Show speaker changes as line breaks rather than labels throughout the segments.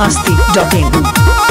biharmasti.in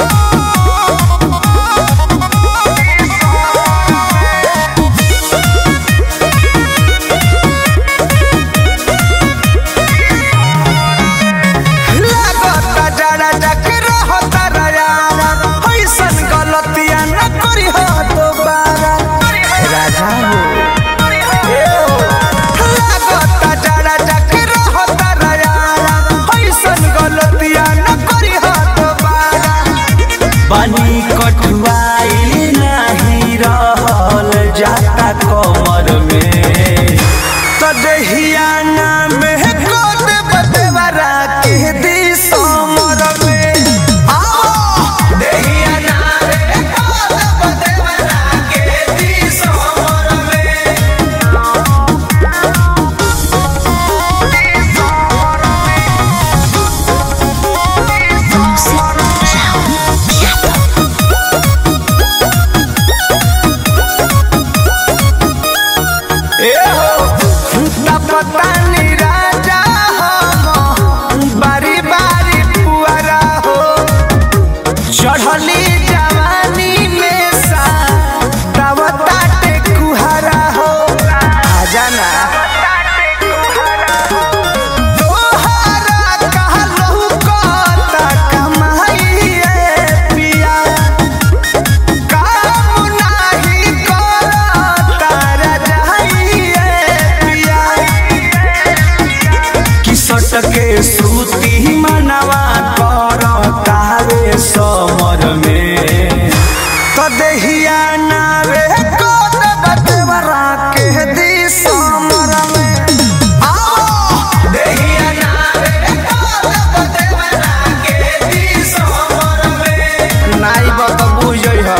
पानी कठुआई नहीं रहल जाता कमर में तो दहिया नाम कोद बदवरा के दी समर में दहिया नाम कोद बदवरा के दी समर पतानी राजा हम बारी बारी पुआरा हो चढ़ली जवानी में सा ताटे कुहारा हो आजा ना के सूती मनवा कर तारे समर में तो दहिया नारे कोद बदवरा के दी समर में दहिया नारे कोद बदवरा के दी समर में नाई बत बुझै ह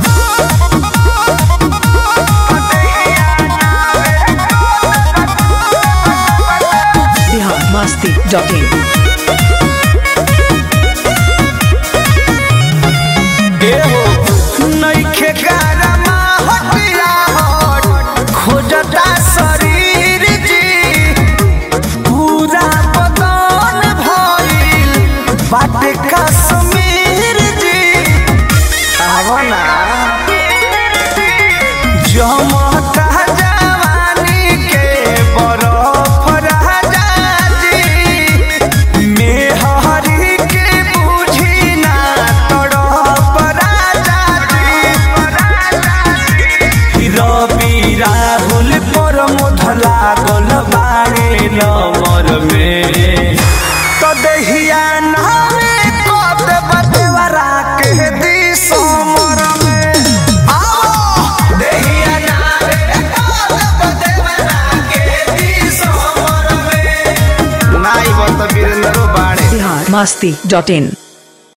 biharmasti.in
नइखे गारमा हटिया हट खोजता शरीर जी पूरा बदन भइल बाटे कश्मीर जी आवना जमता जवानी के बरफ राजा जी मेहरी के बुझी ना तड़प राजा जी रवि राहुल पर मुधला गोल बाड़े नमर में तो दहिया नामे कोद बदवरा के दी समर में दहिया नामे कोद बदवरा के दी समर में नाई बत वीरेंद्र बाड़े
biharmasti.in